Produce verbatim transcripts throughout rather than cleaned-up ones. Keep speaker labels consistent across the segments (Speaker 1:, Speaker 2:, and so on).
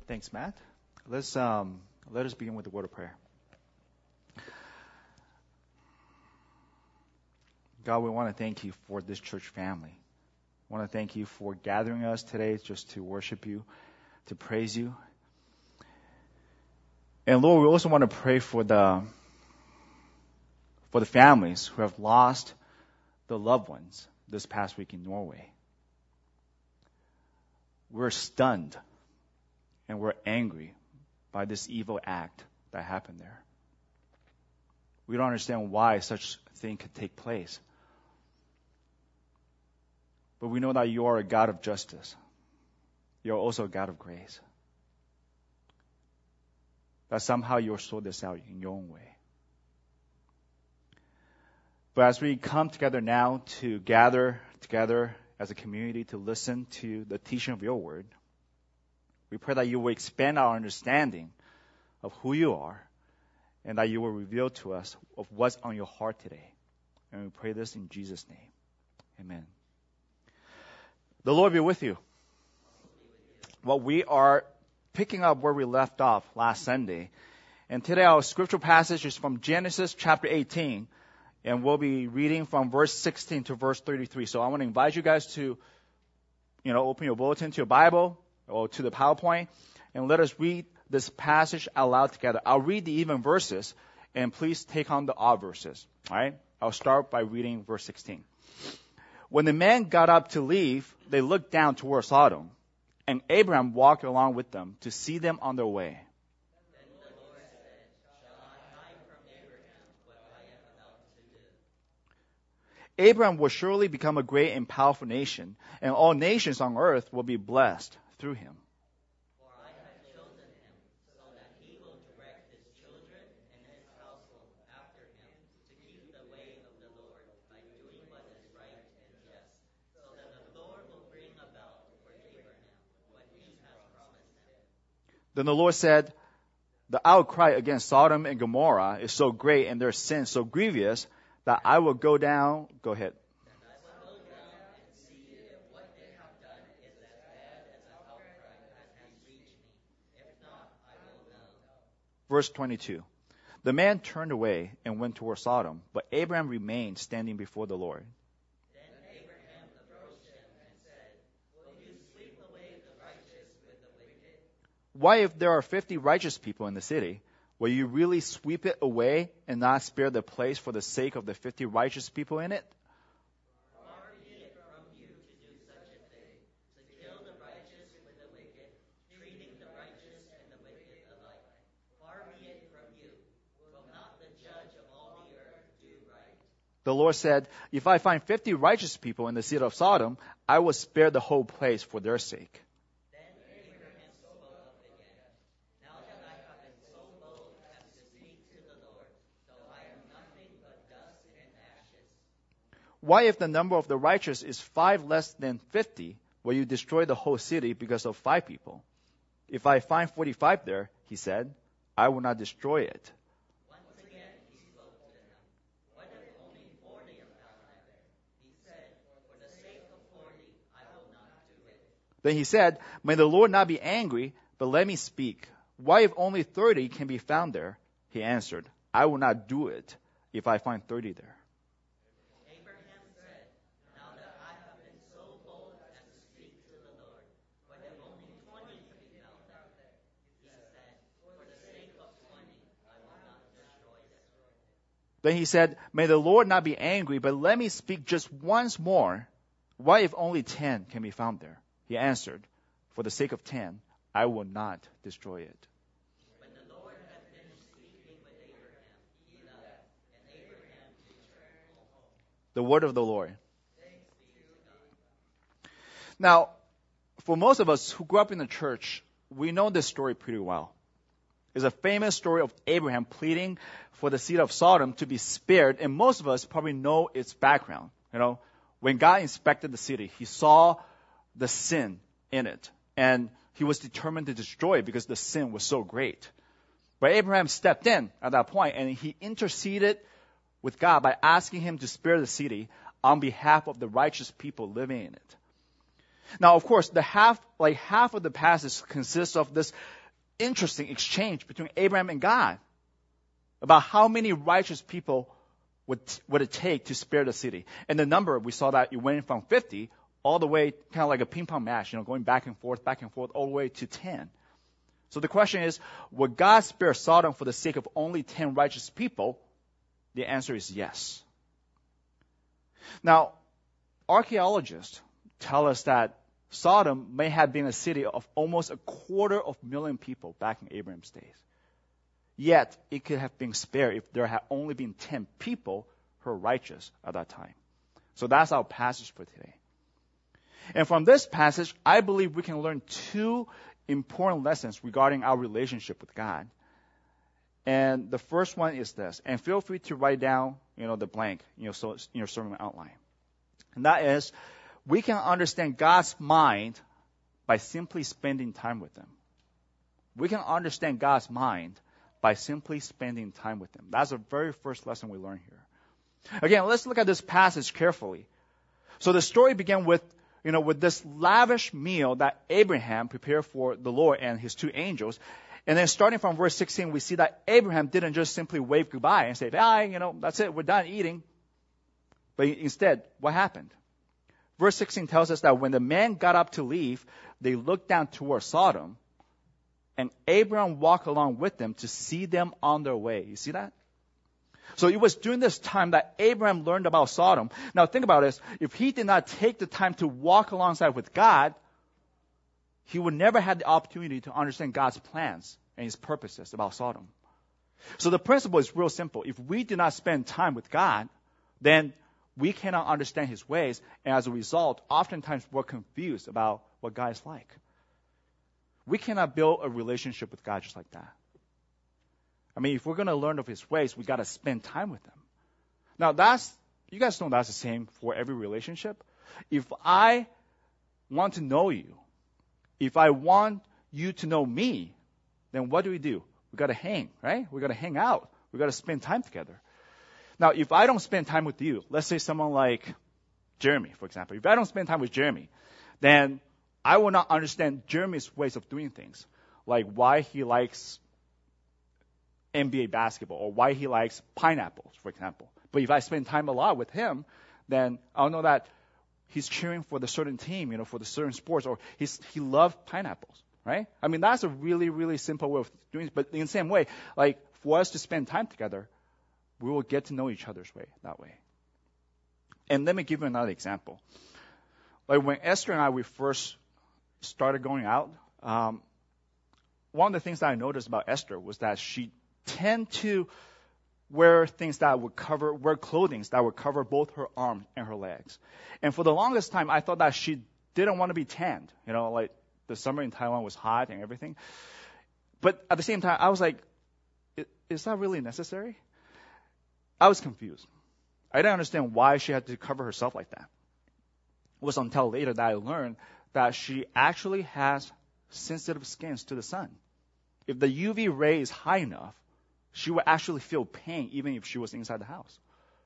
Speaker 1: Thanks, Matt. Let's um, let us begin with the word of prayer. God, we want to thank you for this church family. I want to thank you for gathering us today just to worship you, to praise you. And Lord, we also want to pray for the for the families who have lost the loved ones this past week in Norway. We're stunned and we're angry by this evil act that happened there. We don't understand why such a thing could take place. But we know that you are a God of justice. You're also a God of grace. That somehow you'll sort this out in your own way. But as we come together now to gather together as a community to listen to the teaching of your word, we pray that you will expand our understanding of who you are and that you will reveal to us of what's on your heart today. And we pray this in Jesus' name. Amen. The Lord be with you. Well, we are picking up where we left off last Sunday. And today our scriptural passage is from Genesis chapter eighteen. And we'll be reading from verse sixteen to verse thirty-three. So I want to invite you guys to, you know, open your bulletin to your Bible or to the PowerPoint. And let us read this passage out loud together. I'll read the even verses. And please take on the odd verses. All right? I'll start by reading verse sixteen. When the men got up to leave, they looked down toward Sodom, and Abraham walked along with them to see them on their way.
Speaker 2: Then the Lord said, "Shall I hide from Abraham what I am about to do?"
Speaker 1: Abraham will surely become a great and powerful nation, and all nations on earth will be blessed through him.
Speaker 2: For I have chosen him, so that he will direct his children and his household after him to keep the way of the Lord by doing what is right and just, so that the Lord will bring about for Abraham what he has promised him.
Speaker 1: Then the Lord said, "The outcry against Sodom and Gomorrah is so great and their sin so grievous that I will go down." Go ahead.
Speaker 2: And I will go down and see if what they have done is as bad as the outcry that has reached me. If not, I will know.
Speaker 1: Verse twenty-two. The man turned away and went toward Sodom, but Abraham remained standing before the Lord.
Speaker 2: Then Abraham approached him and said, "Will you sweep away the righteous with the wicked?"
Speaker 1: Why, if there are fifty righteous people in the city, will you really sweep it away and not spare the place for the sake of the fifty righteous people in it?
Speaker 2: Far be it from you to do such a thing, to kill the righteous with the wicked, treating the righteous and the wicked alike. Far be it from you. Will not the judge of all the earth do right?
Speaker 1: The Lord said, "If I find fifty righteous people in the city of Sodom, I will spare the whole place for their sake."
Speaker 2: Then Abraham spoke up again. Now that I have been so bold as to speak to the Lord, though I am nothing but dust and ashes.
Speaker 1: Why, if the number of the righteous is five less than fifty, will you destroy the whole city because of five people? If I find forty-five there, he said, I will not destroy it.
Speaker 2: Once again he spoke to him. What if only forty are found there? He said, "For the sake of forty, I will not do it."
Speaker 1: Then he said, "May the Lord not be angry, but let me speak. Why, if only thirty can be found there?" He answered, "I will not do it if I find thirty there."
Speaker 2: Abraham said, "Now that I have been so bold as to speak to the Lord, what if only twenty can be found there?" He said, "For the sake of twenty, I will not destroy it."
Speaker 1: Then he said, "May the Lord not be angry, but let me speak just once more. Why, if only ten can be found there?" He answered, "For the sake of ten, I will not destroy it."
Speaker 2: When the Lord had finished speaking with Abraham, he left, and Abraham returned home.
Speaker 1: The word of the Lord.
Speaker 2: Thanks be to God.
Speaker 1: Now, for most of us who grew up in the church, we know this story pretty well. It's a famous story of Abraham pleading for the city of Sodom to be spared, and most of us probably know its background. You know, when God inspected the city, he saw the sin in it, and he was determined to destroy it because the sin was so great. But Abraham stepped in at that point, and he interceded with God by asking him to spare the city on behalf of the righteous people living in it. Now, of course, the half, like half of the passage consists of this interesting exchange between Abraham and God about how many righteous people would, would it take to spare the city. And the number, we saw that it went from fifty all the way, kind of like a ping pong match, you know, going back and forth, back and forth, all the way to ten. So the question is, would God spare Sodom for the sake of only ten righteous people? The answer is yes. Now, archaeologists tell us that Sodom may have been a city of almost a quarter of a million people back in Abraham's days. Yet, it could have been spared if there had only been ten people who were righteous at that time. So that's our passage for today. And from this passage, I believe we can learn two important lessons regarding our relationship with God. And the first one is this, and feel free to write down, you know, the blank, you know, so in your sermon outline. And that is, we can understand God's mind by simply spending time with Him. We can understand God's mind by simply spending time with Him. That's the very first lesson we learn here. Again, let's look at this passage carefully. So the story began with, you know, with this lavish meal that Abraham prepared for the Lord and his two angels. And then starting from verse sixteen, we see that Abraham didn't just simply wave goodbye and say, bye, you know, that's it, we're done eating. But instead, what happened? Verse sixteen tells us that when the men got up to leave, they looked down toward Sodom, and Abraham walked along with them to see them on their way. You see that? So it was during this time that Abraham learned about Sodom. Now think about this. If he did not take the time to walk alongside with God, he would never have the opportunity to understand God's plans and His purposes about Sodom. So the principle is real simple. If we do not spend time with God, then we cannot understand His ways, and as a result, oftentimes we're confused about what God is like. We cannot build a relationship with God just like that. I mean, if we're going to learn of His ways, we got to spend time with Him. Now, that's, you guys know that's the same for every relationship. If I want to know you, if I want you to know me, then what do we do? We got to hang, right? We got to hang out. We got to spend time together. Now, if I don't spend time with you, let's say someone like Jeremy, for example. If I don't spend time with Jeremy, then I will not understand Jeremy's ways of doing things, like why he likes N B A basketball or why he likes pineapples, for example. But if I spend time a lot with him, then I'll know that he's cheering for the certain team, you know, for the certain sports, or he's, he loves pineapples, right? I mean, that's a really, really simple way of doing it. But in the same way, like for us to spend time together, we will get to know each other's way that way. And let me give you another example. Like when Esther and I, we first started going out, um, one of the things that I noticed about Esther was that she tend to wear things that would cover, wear clothing that would cover both her arms and her legs. And for the longest time, I thought that she didn't want to be tanned. You know, like the summer in Taiwan was hot and everything. But at the same time, I was like, is that really necessary? I was confused. I didn't understand why she had to cover herself like that. It was until later that I learned that she actually has sensitive skins to the sun. If the U V ray is high enough, she would actually feel pain even if she was inside the house.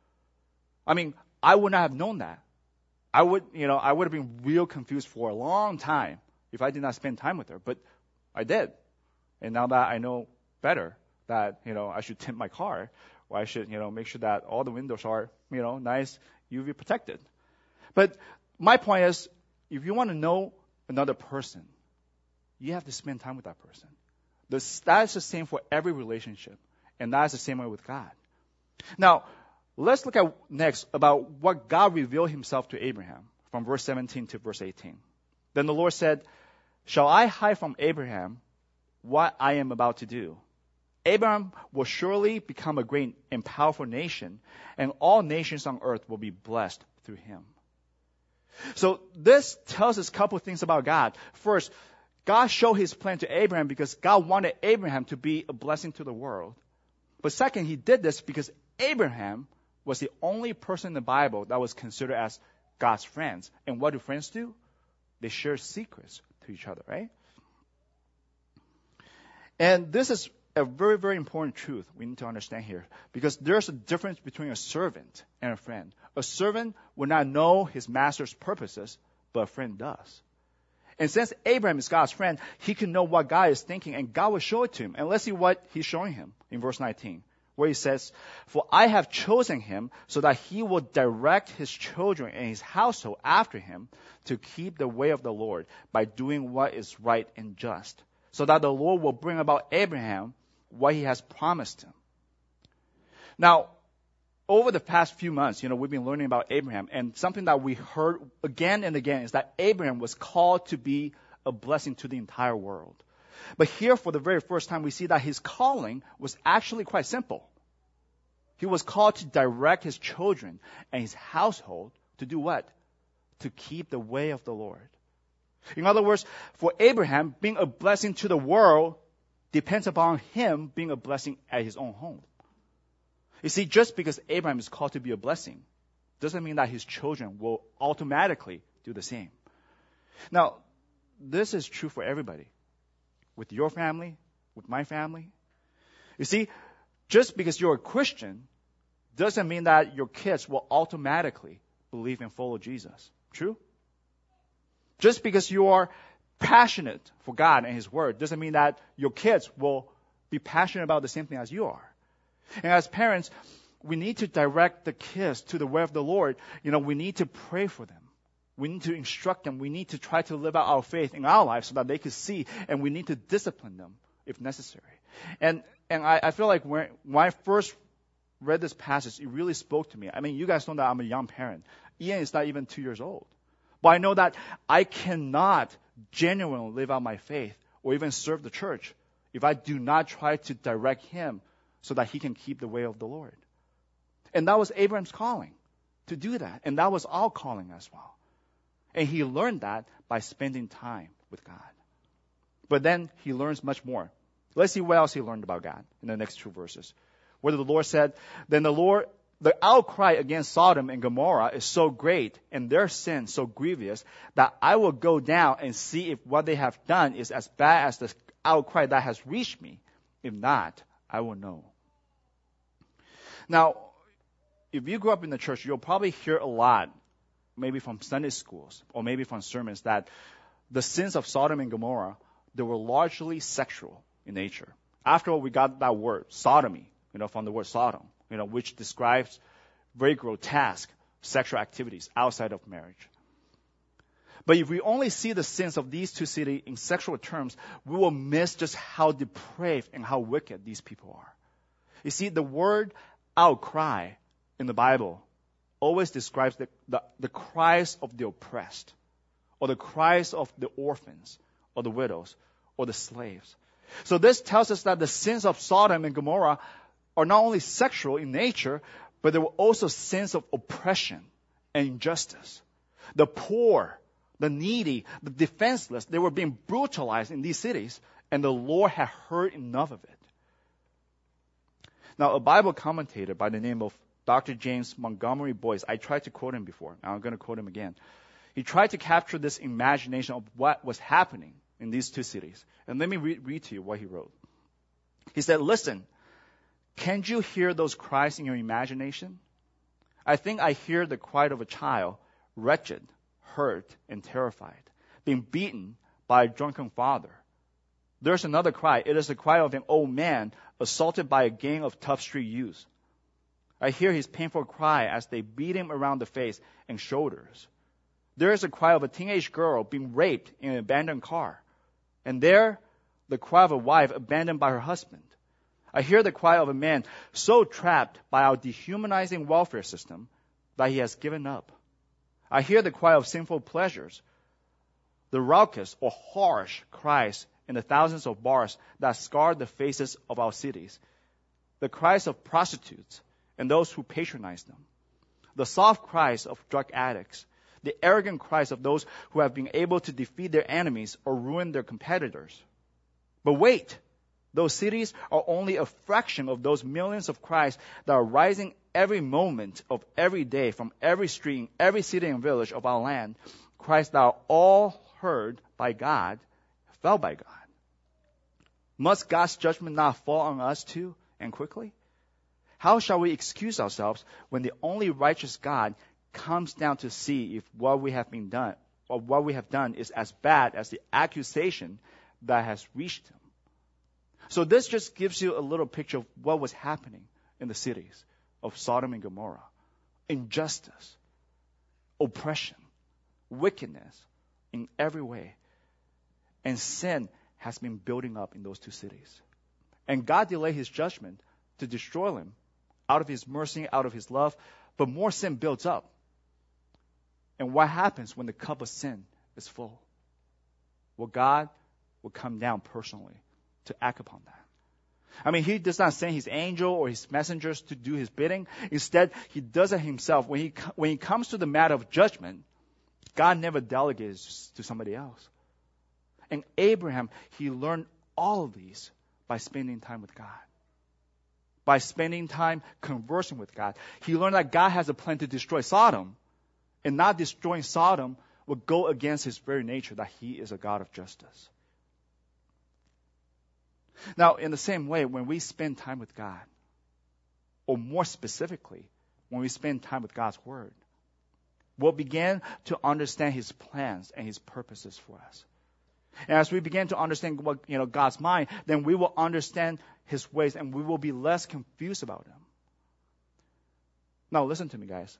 Speaker 1: I mean, I would not have known that. I would, you know, I would have been real confused for a long time if I did not spend time with her, but I did. And now that I know better that, you know, I should tint my car, or I should, you know, make sure that all the windows are, you know, nice U V protected. But my point is, if you want to know another person, you have to spend time with that person. This, that's the same for every relationship. And that's the same way with God. Now, let's look at next about what God revealed Himself to Abraham from verse seventeen to verse eighteen. Then the Lord said, shall I hide from Abraham what I am about to do? Abraham will surely become a great and powerful nation, and all nations on earth will be blessed through him. So this tells us a couple of things about God. First, God showed His plan to Abraham because God wanted Abraham to be a blessing to the world. But second, He did this because Abraham was the only person in the Bible that was considered as God's friends. And what do friends do? They share secrets to each other, right? And this is a very, very important truth we need to understand here, because there's a difference between a servant and a friend. A servant will not know his master's purposes, but a friend does. And since Abraham is God's friend, he can know what God is thinking, and God will show it to him. And let's see what he's showing him in verse nineteen, where he says, "For I have chosen him so that he will direct his children and his household after him to keep the way of the Lord by doing what is right and just, so that the Lord will bring about Abraham what he has promised him." Now, over the past few months, you know, we've been learning about Abraham, and something that we heard again and again is that Abraham was called to be a blessing to the entire world. But here, for the very first time, we see that his calling was actually quite simple. He was called to direct his children and his household to do what? To keep the way of the Lord. In other words, for Abraham, being a blessing to the world depends upon him being a blessing at his own home. You see, just because Abraham is called to be a blessing doesn't mean that his children will automatically do the same. Now, this is true for everybody. With your family, with my family. You see, just because you're a Christian doesn't mean that your kids will automatically believe and follow Jesus. True? Just because you are passionate for God and His Word doesn't mean that your kids will be passionate about the same thing as you are. And as parents, we need to direct the kids to the way of the Lord. You know, we need to pray for them. We need to instruct them. We need to try to live out our faith in our lives so that they can see, and we need to discipline them if necessary. And and I, I feel like when, when I first read this passage, it really spoke to me. I mean, you guys know that I'm a young parent. Ian is not even two years old. But I know that I cannot genuinely live out my faith or even serve the church if I do not try to direct him so that he can keep the way of the Lord. And that was Abraham's calling, to do that. And that was our calling as well. And he learned that by spending time with God. But then he learns much more. Let's see what else he learned about God in the next two verses. Where the Lord said, then the Lord, the outcry against Sodom and Gomorrah is so great and their sin so grievous that I will go down and see if what they have done is as bad as the outcry that has reached me. If not, I will know. Now, if you grew up in the church, you'll probably hear a lot, maybe from Sunday schools or maybe from sermons, that the sins of Sodom and Gomorrah, they were largely sexual in nature. After all, we got that word, sodomy, you know, from the word Sodom, you know, which describes very grotesque sexual activities outside of marriage. But if we only see the sins of these two cities in sexual terms, we will miss just how depraved and how wicked these people are. You see, the word outcry in the Bible always describes the, the, the cries of the oppressed, or the cries of the orphans, or the widows, or the slaves. So this tells us that the sins of Sodom and Gomorrah are not only sexual in nature, but they were also sins of oppression and injustice. The poor, the needy, the defenseless, they were being brutalized in these cities, and the Lord had heard enough of it. Now, a Bible commentator by the name of Doctor James Montgomery Boyce, I tried to quote him before, and I'm going to quote him again. He tried to capture this imagination of what was happening in these two cities. And let me re- read to you what he wrote. He said, listen, can't you hear those cries in your imagination? I think I hear the cry of a child, wretched, hurt, and terrified, being beaten by a drunken father. There's another cry. It is the cry of an old man assaulted by a gang of tough street youths. I hear his painful cry as they beat him around the face and shoulders. There is a cry of a teenage girl being raped in an abandoned car. And there, the cry of a wife abandoned by her husband. I hear the cry of a man so trapped by our dehumanizing welfare system that he has given up. I hear the cry of sinful pleasures, the raucous or harsh cries in the thousands of bars that scar the faces of our cities, the cries of prostitutes and those who patronize them, the soft cries of drug addicts, the arrogant cries of those who have been able to defeat their enemies or ruin their competitors. But wait, those cities are only a fraction of those millions of cries that are rising every moment of every day from every street, in every city and village of our land, cries that are all heard by God, felt by God. Must God's judgment not fall on us too, and quickly? How shall we excuse ourselves when the only righteous God comes down to see if what we have been done, of what we have done is as bad as the accusation that has reached him. So this just gives you a little picture of what was happening in the cities of Sodom and Gomorrah. Injustice, oppression, wickedness in every way. And sin has been building up in those two cities. And God delayed his judgment to destroy them out of his mercy, out of his love. But more sin builds up. And what happens when the cup of sin is full? Well, God will come down personally to act upon that. I mean, he does not send his angel or his messengers to do his bidding. Instead, he does it himself. When he, when he comes to the matter of judgment, God never delegates to somebody else. And Abraham, he learned all of these by spending time with God. By spending time conversing with God. He learned that God has a plan to destroy Sodom. And not destroying Sodom would go against his very nature, that he is a God of justice. Now, in the same way, when we spend time with God, or more specifically, when we spend time with God's Word, we'll begin to understand his plans and his purposes for us. And as we begin to understand what, you know, God's mind, then we will understand his ways and we will be less confused about him. Now, listen to me, guys.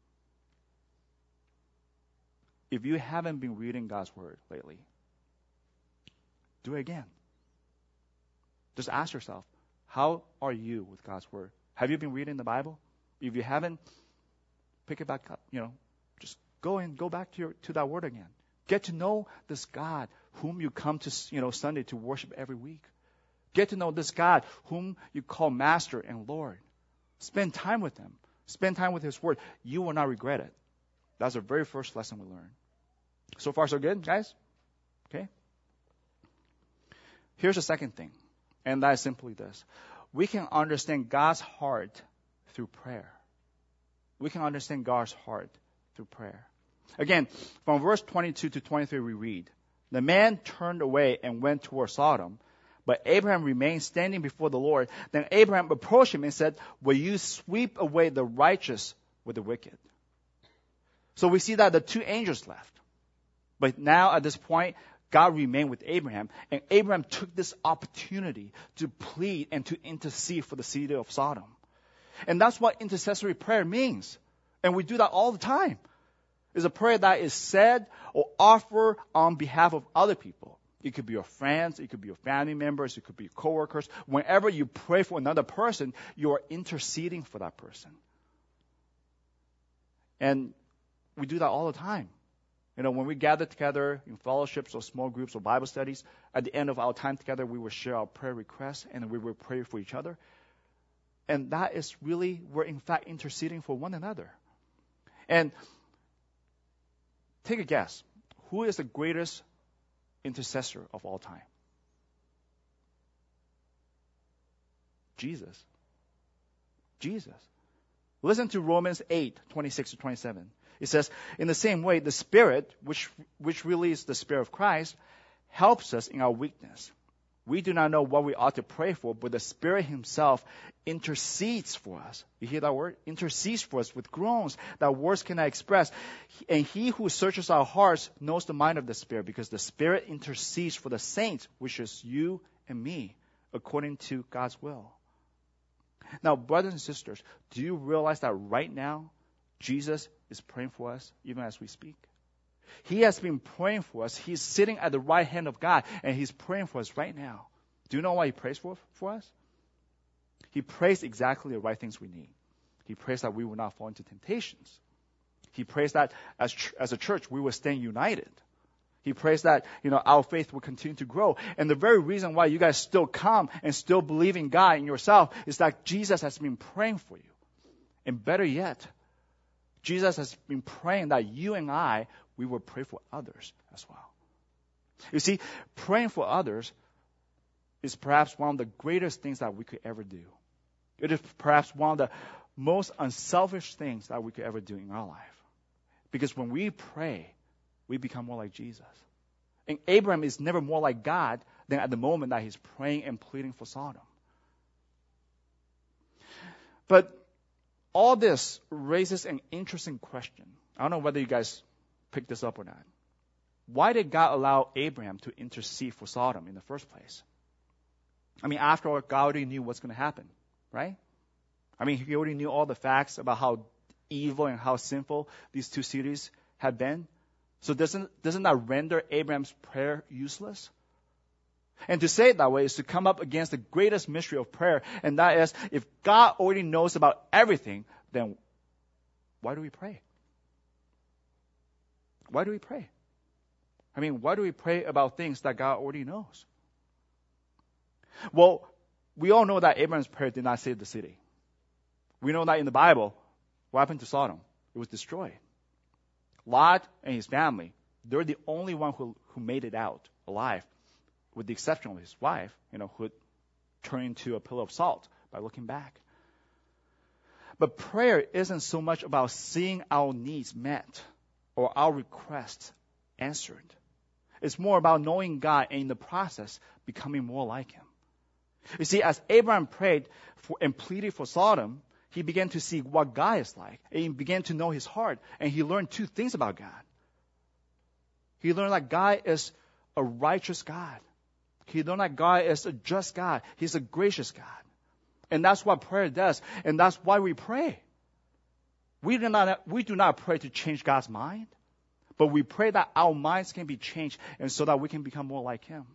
Speaker 1: If you haven't been reading God's Word lately, do it again. Just ask yourself, how are you with God's Word? Have you been reading the Bible? If you haven't, pick it back up. You know, just go and go back to your to that Word again. Get to know this God whom you come to, you know, Sunday to worship every week. Get to know this God whom you call Master and Lord. Spend time with him. Spend time with his Word. You will not regret it. That's the very first lesson we learn. So far, so good, guys? Okay? Here's the second thing, and that is simply this. We can understand God's heart through prayer. We can understand God's heart through prayer. Again, from verse twenty-two to twenty-three, we read, "The man turned away and went toward Sodom, but Abraham remained standing before the Lord. Then Abraham approached him and said, 'Will you sweep away the righteous with the wicked?'" So we see that the two angels left. But now at this point, God remained with Abraham, and Abraham took this opportunity to plead and to intercede for the city of Sodom. And that's what intercessory prayer means. And we do that all the time. It's a prayer that is said or offered on behalf of other people. It could be your friends, it could be your family members, it could be your coworkers. Whenever you pray for another person, you are interceding for that person. And we do that all the time. You know, when we gather together in fellowships or small groups or Bible studies, at the end of our time together, we will share our prayer requests and we will pray for each other. And that is really, we're in fact interceding for one another. And take a guess. Who is the greatest intercessor of all time? Jesus. Jesus. Listen to Romans eight, twenty-six to twenty-seven. It says, "In the same way, the Spirit, which which really is the Spirit of Christ, helps us in our weakness. We do not know what we ought to pray for, but the Spirit himself intercedes for us." You hear that word? Intercedes for us with groans that words cannot express. And he who searches our hearts knows the mind of the Spirit, because the Spirit intercedes for the saints, which is you and me, according to God's will. Now, brothers and sisters, do you realize that right now, Jesus is praying for us even as we speak? He has been praying for us. He's sitting at the right hand of God, and he's praying for us right now. Do you know why he prays for, for us? He prays exactly the right things we need. He prays that we will not fall into temptations. He prays that as, as a church, we will stand united. He prays that, you know, our faith will continue to grow. And the very reason why you guys still come and still believe in God and yourself is that Jesus has been praying for you. And better yet, Jesus has been praying that you and I, we will pray for others as well. You see, praying for others is perhaps one of the greatest things that we could ever do. It is perhaps one of the most unselfish things that we could ever do in our life. Because when we pray, we become more like Jesus. And Abraham is never more like God than at the moment that he's praying and pleading for Sodom. But all this raises an interesting question. I don't know whether you guys picked this up or not. why did God allow Abraham to intercede for Sodom in the first place? I mean, after all, God already knew what's going to happen, right? I mean, he already knew all the facts about how evil and how sinful these two cities had been. So doesn't, doesn't that render Abraham's prayer useless? And to say it that way is to come up against the greatest mystery of prayer, and that is, if God already knows about everything, then why do we pray? Why do we pray? I mean, why do we pray about things that God already knows? Well, we all know that Abraham's prayer did not save the city. We know that in the Bible, what happened to Sodom? It was destroyed. Lot and his family, they're the only one who, who made it out alive, with the exception of his wife, you know, who turned into a pillar of salt by looking back. But prayer isn't so much about seeing our needs met or our requests answered. It's more about knowing God and in the process becoming more like Him. You see, as Abraham prayed for, and pleaded for Sodom, he began to see what God is like. And he began to know His heart. And he learned two things about God. He learned that God is a righteous God. He learned that God is a just God. He's a gracious God. And that's what prayer does. And that's why we pray. We do not, we do not pray to change God's mind, but we pray that our minds can be changed and so that we can become more like Him.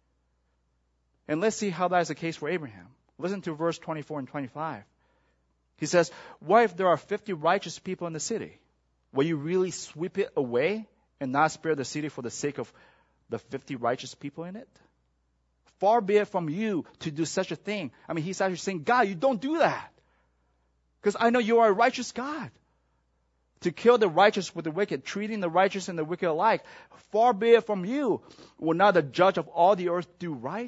Speaker 1: And let's see how that is the case for Abraham. Listen to verse twenty-four and twenty-five. He says, what if there are fifty righteous people in the city? Will you really sweep it away and not spare the city for the sake of the fifty righteous people in it? Far be it from you to do such a thing. I mean, he's actually saying, God, you don't do that. Because I know you are a righteous God. To kill the righteous with the wicked, treating the righteous and the wicked alike. Far be it from you. Will not the judge of all the earth do right?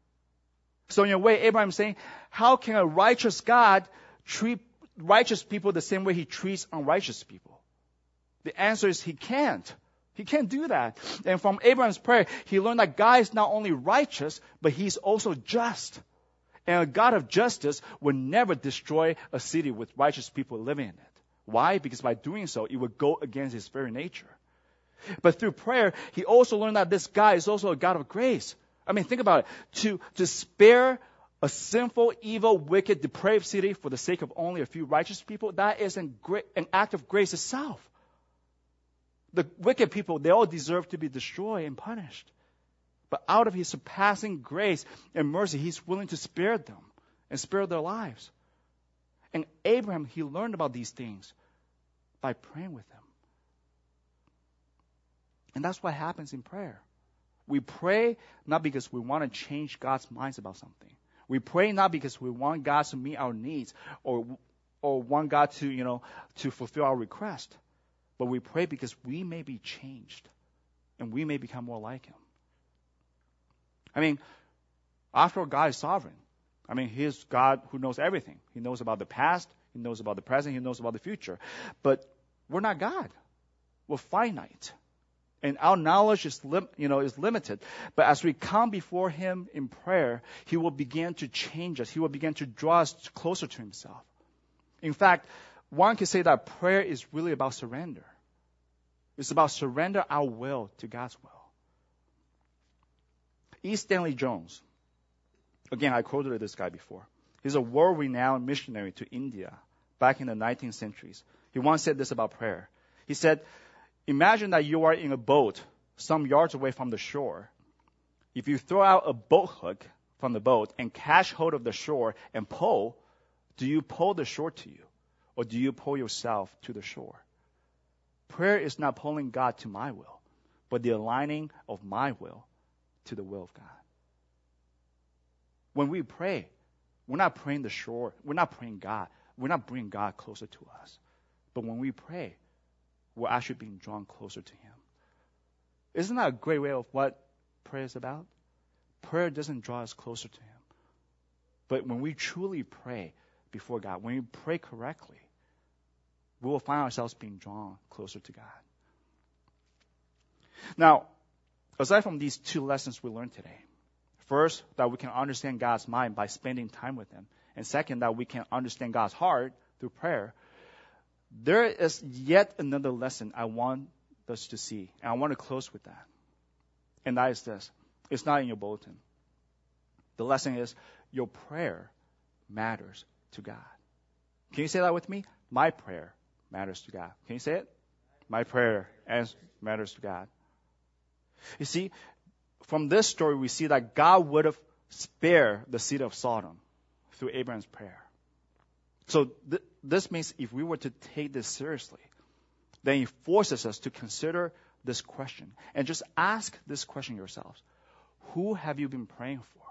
Speaker 1: So in a way, Abraham is saying, how can a righteous God treat righteous people the same way He treats unrighteous people? The answer is He can't. He can't do that. And from Abraham's prayer, he learned that God is not only righteous, but He's also just. And a God of justice would never destroy a city with righteous people living in it. Why? Because by doing so, it would go against His very nature. But through prayer, he also learned that this God is also a God of grace. I mean, think about it. To, to spare a sinful, evil, wicked, depraved city for the sake of only a few righteous people, that is an, an act of grace itself. The wicked people, they all deserve to be destroyed and punished. But out of His surpassing grace and mercy, He's willing to spare them and spare their lives. And Abraham, he learned about these things by praying with them. And that's what happens in prayer. We pray not because we want to change God's minds about something. We pray not because we want God to meet our needs or or want God to, you know, to fulfill our request. But we pray because we may be changed and we may become more like Him. I mean, after all, God is sovereign. I mean, He is God who knows everything. He knows about the past. He knows about the present. He knows about the future. But we're not God. We're finite. And our knowledge is, lim- you know, is limited. But as we come before Him in prayer, He will begin to change us. He will begin to draw us closer to Himself. In fact, one can say that prayer is really about surrender. It's about surrender our will to God's will. E. Stanley Jones, again, I quoted this guy before. He's a world-renowned missionary to India back in the nineteenth centuries. He once said this about prayer. He said, imagine that you are in a boat some yards away from the shore. If you throw out a boat hook from the boat and catch hold of the shore and pull, do you pull the shore to you? Or do you pull yourself to the shore? Prayer is not pulling God to my will, but the aligning of my will to the will of God. When we pray, we're not praying the shore. We're not praying God. We're not bringing God closer to us. But when we pray, we're actually being drawn closer to Him. Isn't that a great way of what prayer is about? Prayer doesn't draw us closer to Him. But when we truly pray before God, when we pray correctly, we will find ourselves being drawn closer to God. Now, aside from these two lessons we learned today, first, that we can understand God's mind by spending time with Him. And second, that we can understand God's heart through prayer. There is yet another lesson I want us to see. And I want to close with that. And that is this. It's not in your bulletin. The lesson is your prayer matters to God. Can you say that with me? My prayer matters to God. Can you say it? My prayer matters to God. You see, from this story, we see that God would have spared the city of Sodom through Abraham's prayer. So th- this means if we were to take this seriously, then it forces us to consider this question and just ask this question yourselves. Who have you been praying for?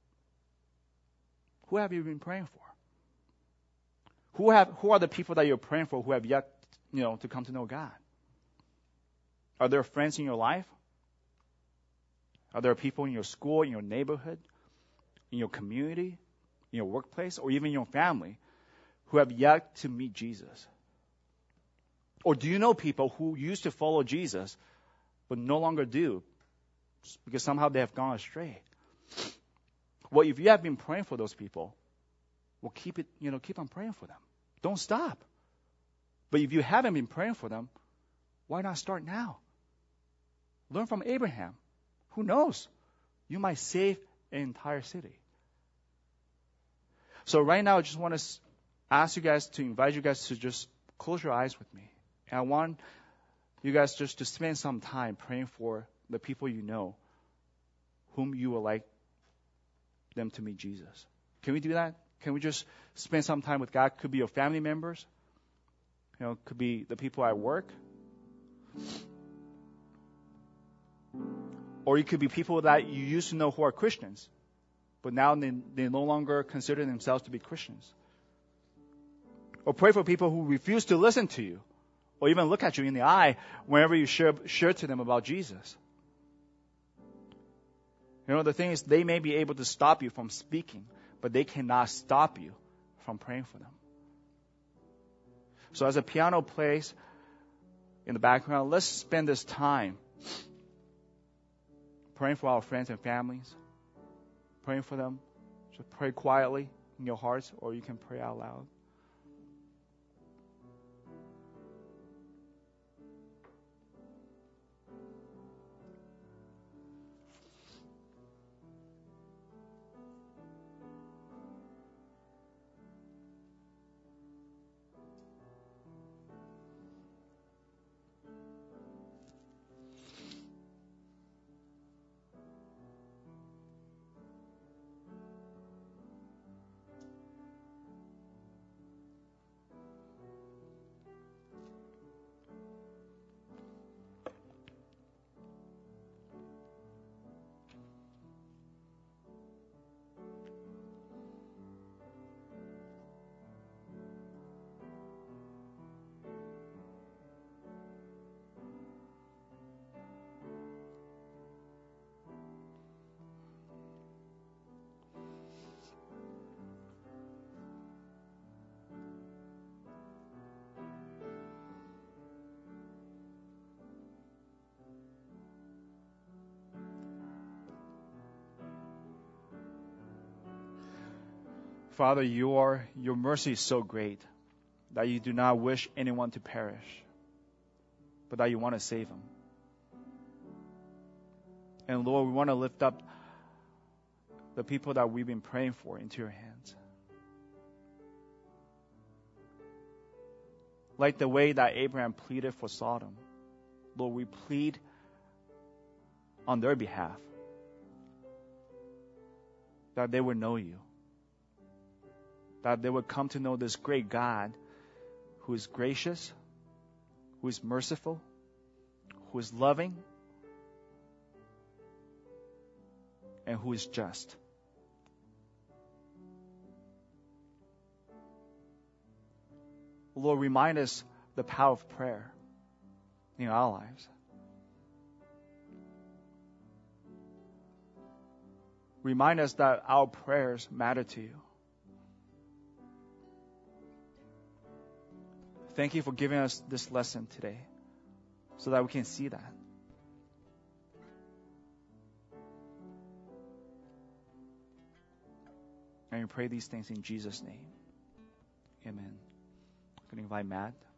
Speaker 1: Who have you been praying for? Who have who are the people that you're praying for who have yet, you know, to come to know God? Are there friends in your life? Are there people in your school, in your neighborhood, in your community, in your workplace, or even your family who have yet to meet Jesus? Or do you know people who used to follow Jesus but no longer do because somehow they have gone astray? Well, if you have been praying for those people, well, keep it, you know, keep on praying for them. Don't stop. But if you haven't been praying for them, why not start now? Learn from Abraham. Who knows? You might save an entire city. So right now, I just want to ask you guys to invite you guys to just close your eyes with me. And I want you guys just to spend some time praying for the people you know whom you would like them to meet Jesus. Can we do that? Can we just spend some time with God? Could be your family members. You know, could be the people at work. Or it could be people that you used to know who are Christians, but now they, they no longer consider themselves to be Christians. Or pray for people who refuse to listen to you, or even look at you in the eye whenever you share, share to them about Jesus. You know, the thing is, they may be able to stop you from speaking, but they cannot stop you from praying for them. So as the piano plays in the background, let's spend this time praying for our friends and families, praying for them. Just pray quietly in your hearts, or you can pray out loud. Father, your, your mercy is so great that you do not wish anyone to perish, but that you want to save them. And Lord, we want to lift up the people that we've been praying for into your hands. Like the way that Abraham pleaded for Sodom, Lord, we plead on their behalf that they would know you, that they would come to know this great God who is gracious, who is merciful, who is loving, and who is just. Lord, remind us the power of prayer in our lives. Remind us that our prayers matter to you. Thank you for giving us this lesson today so that we can see that. And we pray these things in Jesus' name. Amen. I'm going to invite Matt.